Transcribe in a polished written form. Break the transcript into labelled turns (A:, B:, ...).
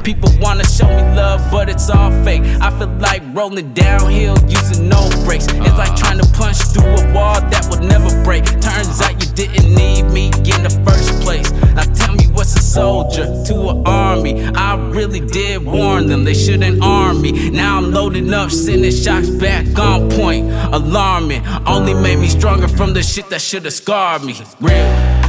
A: People wanna show me love, but it's all fake. I feel like rolling downhill using no brakes. It's like trying to punch through a wall that would never break. Turns out you didn't need me in the first place. Now tell me, what's a soldier to an army? I really did warn them they shouldn't arm me. Now I'm loading up, sending shots back on point. Alarming, only made me stronger from the shit that should've scarred me. Real.